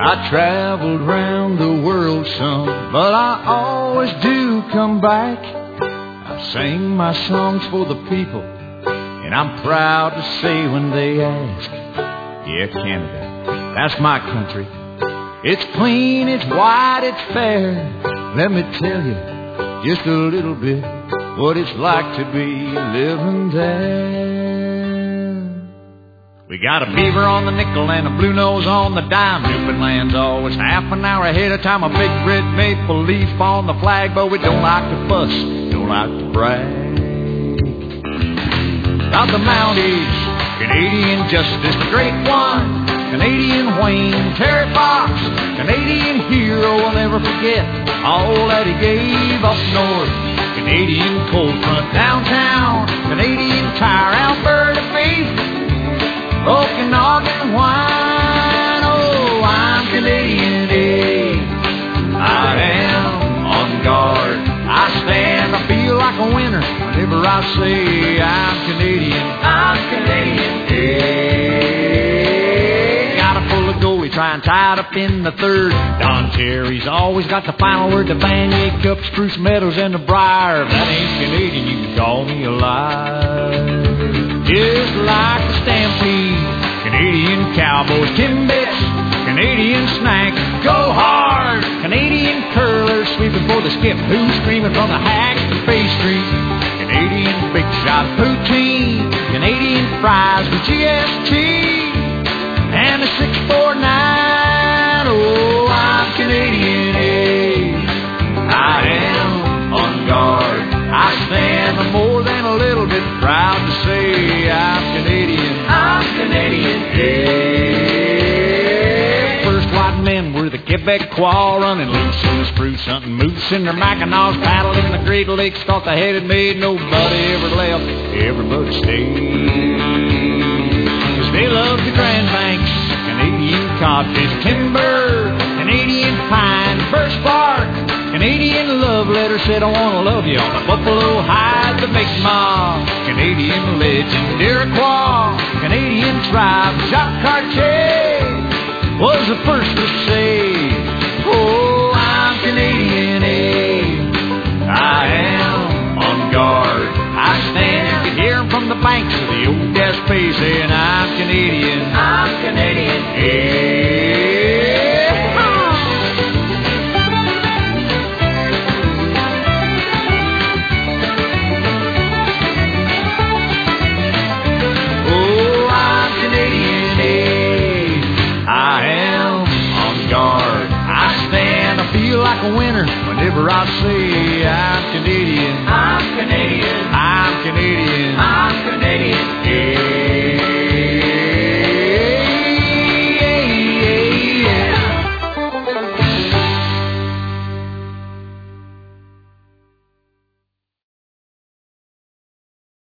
I traveled round the world some, but I always do come back. I sing my songs for the people, and I'm proud to say when they ask, yeah, Canada, that's my country. It's clean, it's white, it's fair. Let me tell you just a little bit what it's like to be living there. We got a beaver on the nickel and a blue nose on the dime. Newfoundland's always half an hour ahead of time. A big red maple leaf on the flag, but we don't like to fuss, don't like to brag. Got the Mounties, Canadian Justice, the Great One, Canadian Wayne, Terry Fox, Canadian hero we'll never forget all that he gave up north. Canadian cold front downtown, Canadian Tire, Alberta Beef, Okanagan wine. Oh, I'm Canadian, eh? I am on guard. I stand, I feel like a winner whenever I say I'm Canadian. I'm Canadian, eh? Got a full of goalie trying tied up in the third. Don Cherry's always got the final word. The Vanier Cup, Spruce Meadows, and the Briar. If that ain't Canadian, you can call me a liar. Just like the Stampede, Canadian Cowboys, Timbits, Canadian Snacks, go hard. Canadian curlers sweeping for the skip, who's screaming from the hack to Bay Street. Canadian big shot poutine, Canadian fries with GST, and a 649. Oh, I'm Canadian, eh? I am on guard. I stand more than a little bit proud to say I'm Canadian. I'm Canadian, eh? First white men were the Quebecois, running loose in the spruce, hunting moose in their Mackinaws, paddling in the Great Lakes, thought they had it made. Nobody ever left, everybody stayed. 'Cause they loved the Grand Banks, Canadian codfish, timber, Canadian pine, birch bark, Canadian love letter said I wanna love you on a buffalo hide, the Mi'kmaq, Canadian legend, Iroquois, Canadian tribe, Jacques Cartier was the first to say, oh, I'm Canadian, eh? I am on guard. I stand, you can hear 'em from the banks of the old Gaspé saying I'm Canadian. I'm Canadian, eh? Like a winner whenever I say I'm Canadian. I'm Canadian. I'm Canadian.